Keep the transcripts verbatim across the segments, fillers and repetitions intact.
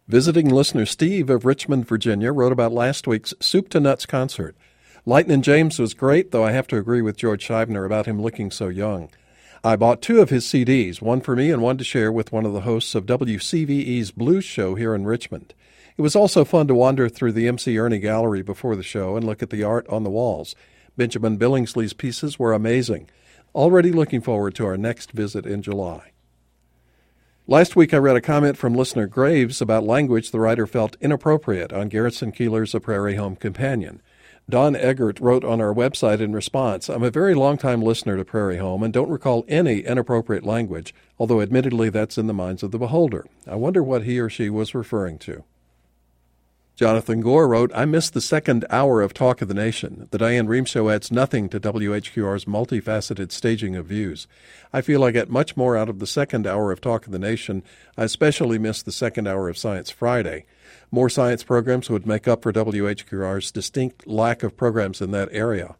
Visiting listener Steve of Richmond, Virginia, wrote about last week's Soup to Nuts concert. Lightnin' James was great, though I have to agree with George Scheibner about him looking so young. I bought two of his C Ds, one for me and one to share with one of the hosts of W C V E's Blues Show here in Richmond. It was also fun to wander through the M C Ernie Gallery before the show and look at the art on the walls. Benjamin Billingsley's pieces were amazing. Already looking forward to our next visit in July. Last week I read a comment from listener Graves about language the writer felt inappropriate on Garrison Keillor's A Prairie Home Companion. Don Eggert wrote on our website in response, I'm a very long-time listener to Prairie Home and don't recall any inappropriate language, although admittedly that's in the minds of the beholder. I wonder what he or she was referring to. Jonathan Gore wrote, I missed the second hour of Talk of the Nation. The Diane Rehm Show adds nothing to W H Q R's multifaceted staging of views. I feel I get much more out of the second hour of Talk of the Nation. I especially missed the second hour of Science Friday. More science programs would make up for W H Q R's distinct lack of programs in that area.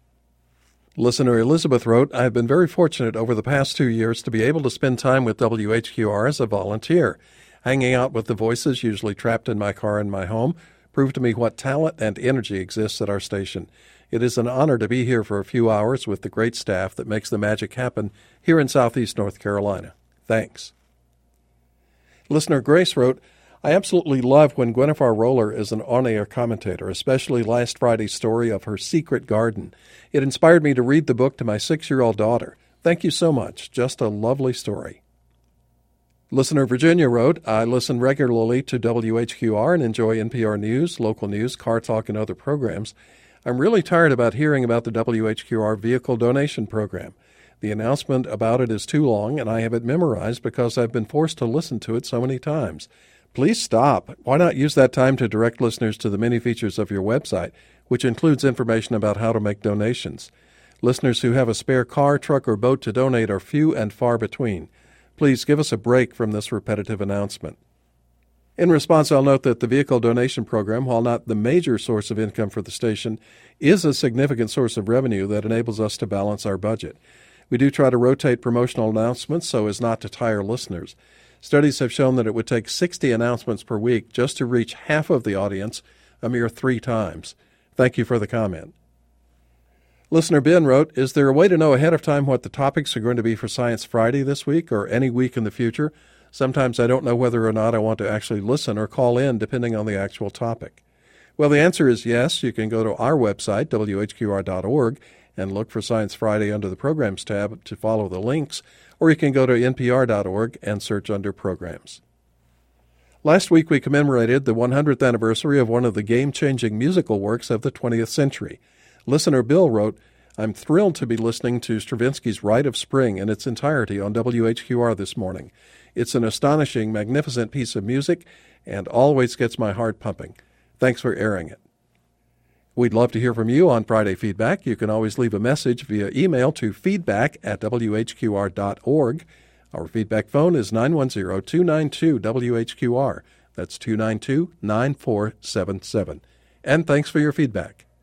Listener Elizabeth wrote, I have been very fortunate over the past two years to be able to spend time with W H Q R as a volunteer. Hanging out with the voices, usually trapped in my car in my home, proved to me what talent and energy exists at our station. It is an honor to be here for a few hours with the great staff that makes the magic happen here in Southeast North Carolina. Thanks. Listener Grace wrote, I absolutely love when Gwennifer Roller is an on-air commentator, especially last Friday's story of her secret garden. It inspired me to read the book to my six-year-old daughter. Thank you so much. Just a lovely story. Listener Virginia wrote, I listen regularly to W H Q R and enjoy N P R News, local news, car talk, and other programs. I'm really tired about hearing about the W H Q R vehicle donation program. The announcement about it is too long, and I have it memorized because I've been forced to listen to it so many times. Please stop. Why not use that time to direct listeners to the many features of your website, which includes information about how to make donations? Listeners who have a spare car, truck, or boat to donate are few and far between. Please give us a break from this repetitive announcement. In response, I'll note that the vehicle donation program, while not the major source of income for the station, is a significant source of revenue that enables us to balance our budget. We do try to rotate promotional announcements so as not to tire listeners. Studies have shown that it would take sixty announcements per week just to reach half of the audience, a mere three times. Thank you for the comment. Listener Ben wrote, is there a way to know ahead of time what the topics are going to be for Science Friday this week or any week in the future? Sometimes I don't know whether or not I want to actually listen or call in depending on the actual topic. Well, the answer is yes. You can go to our website, W H Q R dot org, and look for Science Friday under the Programs tab to follow the links, or you can go to N P R dot org and search under Programs. Last week we commemorated the one hundredth anniversary of one of the game-changing musical works of the twentieth century. Listener Bill wrote, I'm thrilled to be listening to Stravinsky's Rite of Spring in its entirety on W H Q R this morning. It's an astonishing, magnificent piece of music and always gets my heart pumping. Thanks for airing it. We'd love to hear from you on Friday Feedback. You can always leave a message via email to feedback at W H Q R dot org. Our feedback phone is nine one zero, two nine two, W H Q R. That's two nine two, nine four seven seven. And thanks for your feedback.